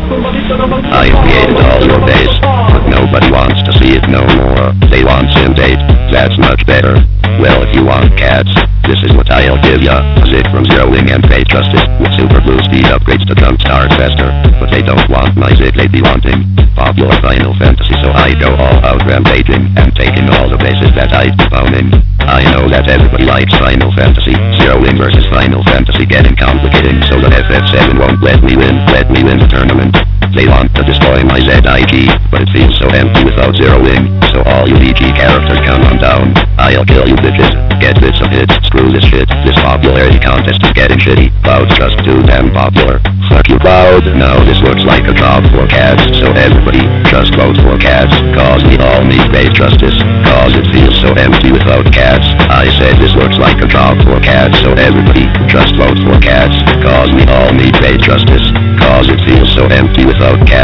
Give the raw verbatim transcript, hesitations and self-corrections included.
I created all your base, but nobody wants to see it no more. They want Sim eight, that's much better. Well, if you want cats, this is what I'll give ya. A zit from Zero Wing and Fate Justice, with super blue speed upgrades to jumpstart faster. But they don't want my zit, they be wanting popular Final Fantasy, so I go all out rampaging, and taking all the bases that I've been owning. I know that everybody likes Final Fantasy. Zero Wing versus Final Fantasy getting complicating, so the F F seven won't let me win, let me win the tournament. They want to destroy my Z I G, but it feels so empty without Zero Wing, so all you V G characters come on down. I'll kill you bitches, get bits of hits, screw this shit, this popularity contest is getting shitty, Cloud's just too damn popular. Fuck you Cloud, now this looks like a job for cats, so everybody, just vote for cats, cause we all need great justice, cause it feels so empty without cats. I said this looks like a job for cats, so everybody, just vote for cats, cause we all need great justice, cause it feels so empty without cats.